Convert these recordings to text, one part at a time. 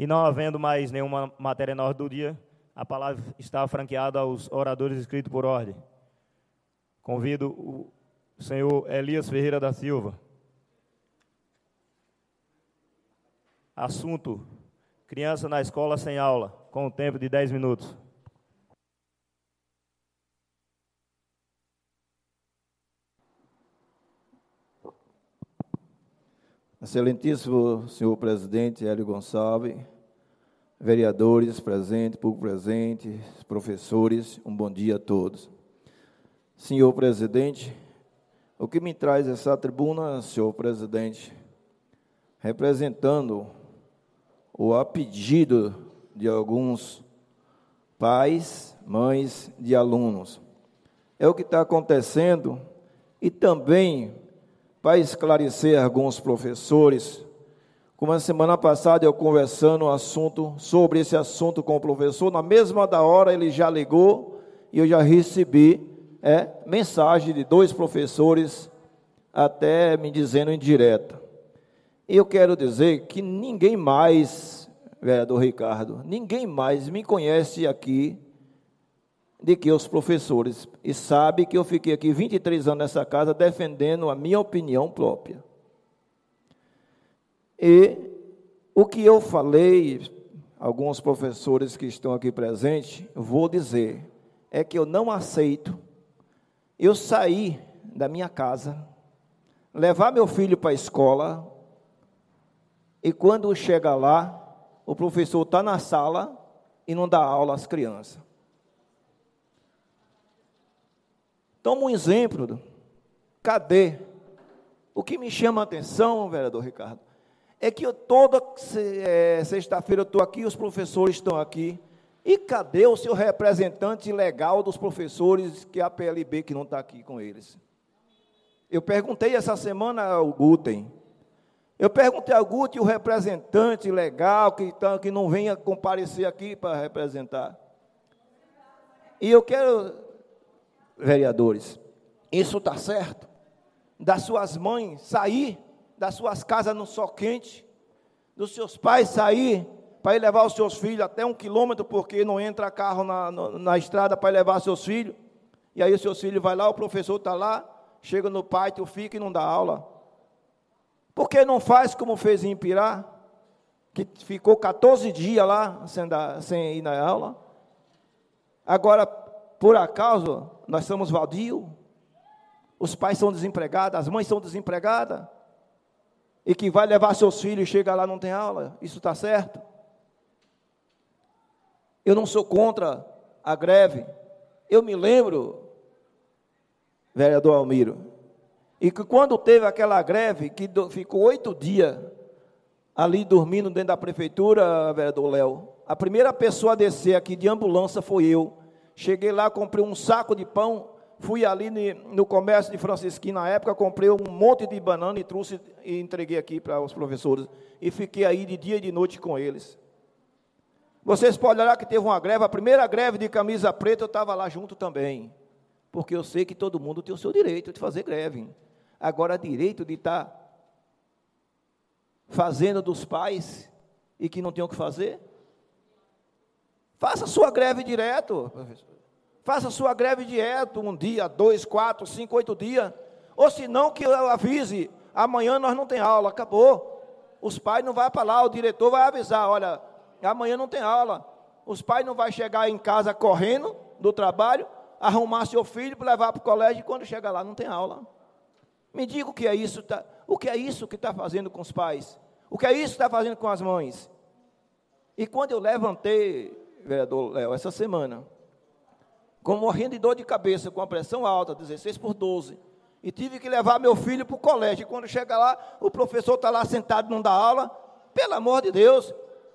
E não havendo mais nenhuma matéria na ordem do dia, a palavra está franqueada aos oradores inscritos por ordem. Convido o senhor Elias Ferreira da Silva. Assunto: criança na escola sem aula, com o tempo de 10 minutos. Excelentíssimo senhor presidente Hélio Gonçalves, vereadores presentes, público presente, professores, um bom dia a todos. Senhor presidente, o que me traz essa tribuna, senhor presidente, representando o a pedido de alguns pais, mães de alunos, é o que está acontecendo e também para esclarecer alguns professores. Como a semana passada eu conversando sobre esse assunto com o professor, na mesma da hora ele já ligou e eu já recebi mensagem de 2 professores até me dizendo em direta. E eu quero dizer que ninguém mais, vereador Ricardo, ninguém mais me conhece aqui de que os professores, e sabe que eu fiquei aqui 23 anos nessa casa defendendo a minha opinião própria. E o que eu falei, alguns professores que estão aqui presentes, vou dizer, é que eu não aceito eu sair da minha casa, levar meu filho para a escola, e quando chega lá, o professor está na sala e não dá aula às crianças. Toma um exemplo. Cadê? O que me chama a atenção, vereador Ricardo, é que toda sexta-feira eu estou aqui, os professores estão aqui, e cadê o seu representante legal dos professores, que é a PLB, que não está aqui com eles? Eu perguntei essa semana ao Guten, o representante legal, que não venha comparecer aqui para representar. E eu quero, vereadores, isso está certo? Das suas mães sair das suas casas no sol quente, dos seus pais sair para ir levar os seus filhos até 1 quilômetro, porque não entra carro na estrada para levar seus filhos, e aí os seus filhos vai lá, o professor está lá, chega no pátio, fica e não dá aula. Por que não faz como fez em Impirá, que ficou 14 dias lá sem ir na aula? Agora, por acaso, nós somos vadios? Os pais são desempregados, as mães são desempregadas, e que vai levar seus filhos e chega lá e não tem aula? Isso está certo? Eu não sou contra a greve. Eu me lembro, vereador Almiro, e que quando teve aquela greve, que ficou 8 dias ali dormindo dentro da prefeitura, vereador Léo, a primeira pessoa a descer aqui de ambulância foi eu. Cheguei lá, comprei um saco de pão, fui ali no comércio de Francisquinho, na época, comprei um monte de banana e trouxe e entreguei aqui para os professores. E fiquei aí de dia e de noite com eles. Vocês podem olhar que teve uma greve, a primeira greve de camisa preta, eu estava lá junto também. Porque eu sei que todo mundo tem o seu direito de fazer greve. Agora, direito de estar fazendo dos pais e que não tem o que fazer? Faça sua greve direto, professor. Faça sua greve direto, 1 dia, 2, 4, 5, 8 dias. Ou se não, que eu avise, amanhã nós não tem aula, acabou. Os pais não vão para lá, o diretor vai avisar, olha, amanhã não tem aula. Os pais não vão chegar em casa correndo do trabalho, arrumar seu filho para levar para o colégio, e quando chegar lá não tem aula. Me diga o que é isso, o que é isso que está fazendo com os pais? O que é isso que está fazendo com as mães? E quando eu levantei, vereador Léo, essa semana, morrendo de dor de cabeça, com a pressão alta, 16/12, e tive que levar meu filho para o colégio, e quando chega lá, o professor está lá sentado, não dá aula, pelo amor de Deus.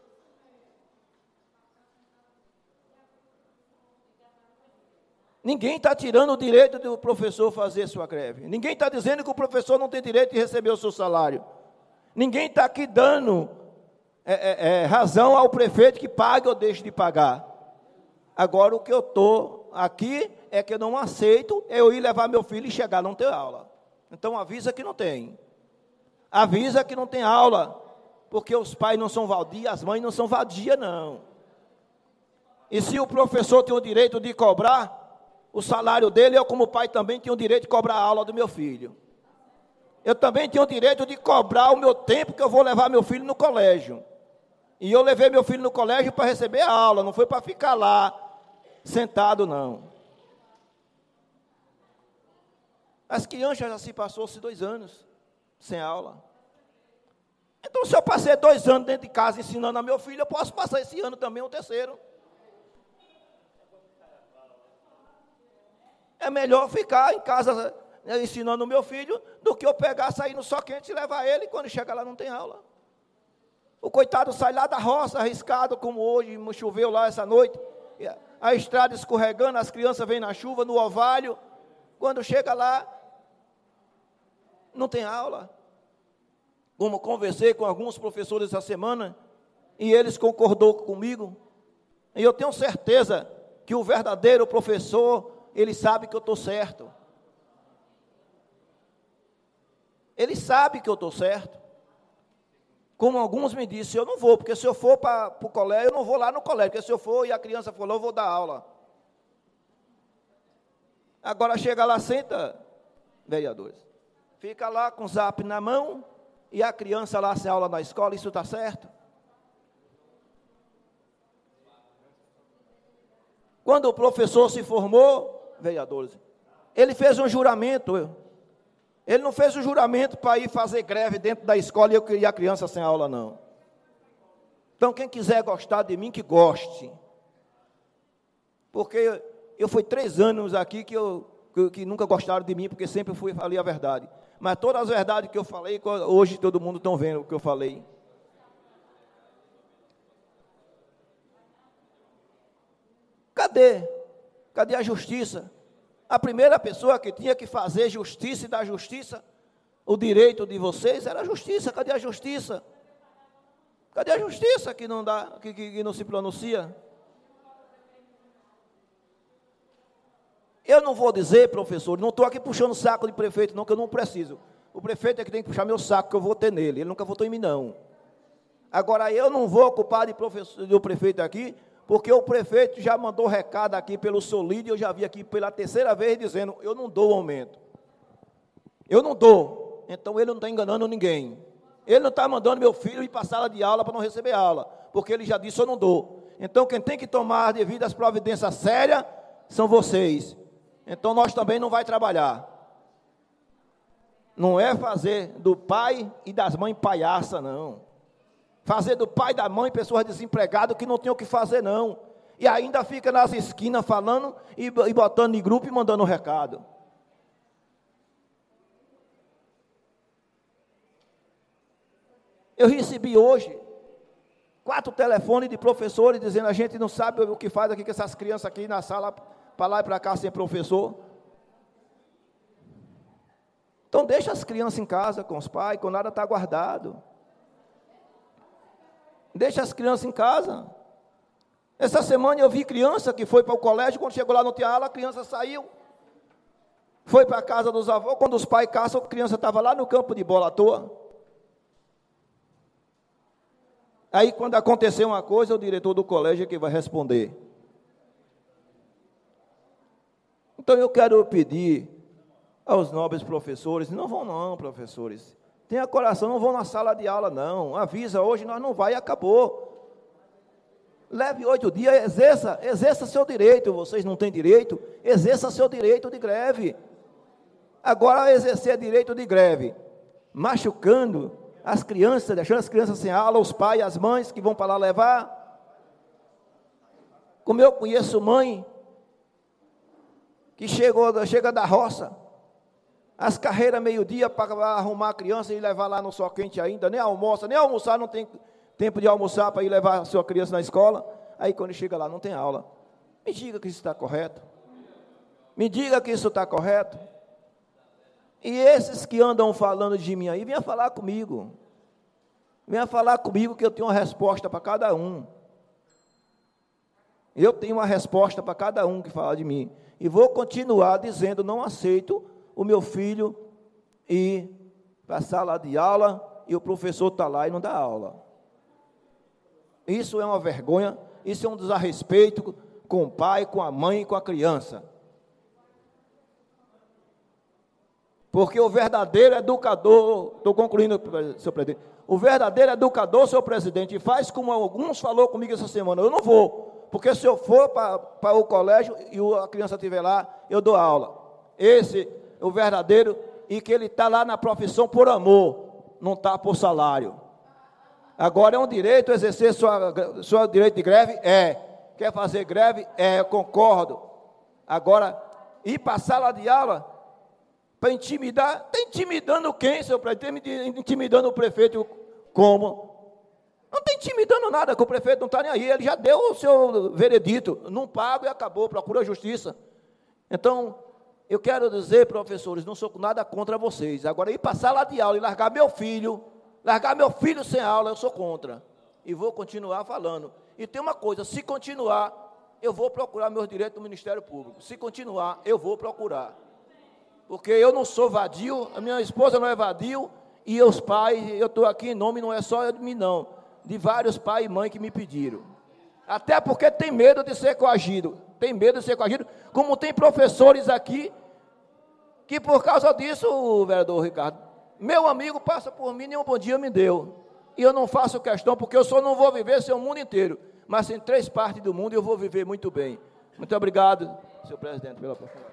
Ninguém está tirando o direito do professor fazer sua greve. Ninguém está dizendo que o professor não tem direito de receber o seu salário. Ninguém está aqui dando razão ao prefeito que pague ou deixe de pagar. Agora, o que eu estou aqui é que eu não aceito eu ir levar meu filho e chegar não ter aula. Então, avisa que não tem. Avisa que não tem aula. porque os pais não são vadios, as mães não são vadias, não. E se o professor tem o direito de cobrar o salário dele, eu como pai também tenho o direito de cobrar a aula do meu filho. Eu também tenho o direito de cobrar o meu tempo que eu vou levar meu filho no colégio. E eu levei meu filho no colégio para receber a aula, não foi para ficar lá sentado, não. As crianças já se passou-se 2 anos sem aula. Então, se eu passei 2 anos dentro de casa ensinando a meu filho, eu posso passar esse ano também o 3º. É melhor ficar em casa ensinando o meu filho do que eu pegar, sair no sol quente e levar ele, e quando chega lá não tem aula. O coitado sai lá da roça, arriscado, como hoje, choveu lá essa noite, a estrada escorregando, as crianças vêm na chuva, no orvalho, quando chega lá, não tem aula. Como conversei com alguns professores essa semana, e eles concordou comigo, e eu tenho certeza que o verdadeiro professor, ele sabe que eu estou certo. Ele sabe que eu estou certo. Como alguns me disseram, eu não vou, porque se eu for para o colégio, eu não vou lá no colégio, porque se eu for e a criança for lá, eu vou dar aula. Agora chega lá, senta, vereadores, fica lá com o zap na mão, e a criança lá sem aula na escola, isso está certo? Quando o professor se formou, vereadores, ele fez um juramento. Ele não fez o juramento para ir fazer greve dentro da escola e eu queria a criança sem aula, não. Então, quem quiser gostar de mim, que goste. Porque eu fui 3 anos aqui que nunca gostaram de mim, porque sempre falei a verdade. Mas todas as verdades que eu falei, hoje todo mundo está vendo o que eu falei. Cadê a justiça? A primeira pessoa que tinha que fazer justiça e dar justiça, o direito de vocês era a justiça. Cadê a justiça? Cadê a justiça que não dá, que não se pronuncia? Eu não vou dizer, professor, não estou aqui puxando o saco de prefeito, não, que eu não preciso. O prefeito é que tem que puxar meu saco, que eu vou ter nele. Ele nunca votou em mim, não. Agora, eu não vou ocupar do prefeito aqui, porque o prefeito já mandou recado aqui pelo Solídio, eu já vi aqui pela 3ª vez dizendo, eu não dou aumento. Eu não dou. Então, ele não está enganando ninguém. Ele não está mandando meu filho ir para a sala de aula para não receber aula, porque ele já disse, eu não dou. Então, quem tem que tomar as devidas providências sérias são vocês. Então, nós também não vai trabalhar. Não é fazer do pai e das mães palhaça, não. Fazer do pai e da mãe pessoas desempregadas que não tem o que fazer, não. E ainda fica nas esquinas falando e botando em grupo e mandando recado. Eu recebi hoje 4 telefones de professores dizendo, a gente não sabe o que faz aqui com essas crianças aqui na sala, para lá e para cá sem professor. Então deixa as crianças em casa com os pais, quando nada está guardado. Deixa as crianças em casa. Essa semana eu vi criança que foi para o colégio, quando chegou lá não tinha aula, a criança saiu. Foi para a casa dos avós, quando os pais caçam, a criança estava lá no campo de bola à toa. Aí quando acontecer uma coisa, o diretor do colégio é que vai responder. Então eu quero pedir aos nobres professores, não vão não, professores. Tenha coração, não vão na sala de aula, não. Avisa, hoje nós não vai e acabou. Leve 8 dias, exerça seu direito. Vocês não têm direito, exerça seu direito de greve. Agora, exercer direito de greve, machucando as crianças, deixando as crianças sem aula, os pais, as mães que vão para lá levar. Como eu conheço mãe que chega da roça, as carreiras meio-dia para arrumar a criança e levar lá no sol quente ainda, nem almoçar, não tem tempo de almoçar para ir levar a sua criança na escola. Aí quando chega lá não tem aula. Me diga que isso está correto. Me diga que isso está correto. E esses que andam falando de mim aí, venha falar comigo. Venha falar comigo que eu tenho uma resposta para cada um. Eu tenho uma resposta para cada um que fala de mim. E vou continuar dizendo, não aceito o meu filho ir para a sala de aula e o professor está lá e não dá aula. Isso é uma vergonha, isso é um desrespeito com o pai, com a mãe e com a criança. Porque o verdadeiro educador, estou concluindo, senhor presidente, o verdadeiro educador, senhor presidente, faz como alguns falou comigo essa semana, eu não vou, porque se eu for para o colégio e a criança estiver lá, eu dou aula. Esse é o verdadeiro, e que ele está lá na profissão por amor, não está por salário. Agora é um direito exercer seu direito de greve? Quer fazer greve? Eu concordo. Agora, ir para a sala de aula para intimidar, está intimidando quem, senhor presidente? Está intimidando o prefeito como? Não está intimidando nada, que o prefeito não está nem aí, ele já deu o seu veredito, não pago e acabou, procura a justiça. Então, eu quero dizer, professores, não sou nada contra vocês, agora ir para a sala de aula e largar meu filho sem aula, eu sou contra, e vou continuar falando. E tem uma coisa, se continuar, eu vou procurar meus direitos no Ministério Público, se continuar, eu vou procurar. Porque eu não sou vadio, a minha esposa não é vadio, e os pais, eu estou aqui em nome, não é só de mim não, de vários pais e mães que me pediram. Até porque tem medo de ser coagido, como tem professores aqui, que por causa disso, vereador Ricardo, meu amigo passa por mim, nenhum bom dia me deu, e eu não faço questão, porque eu só não vou viver sem o mundo inteiro, mas em 3 partes do mundo eu vou viver muito bem. Muito obrigado, senhor presidente, pela oportunidade.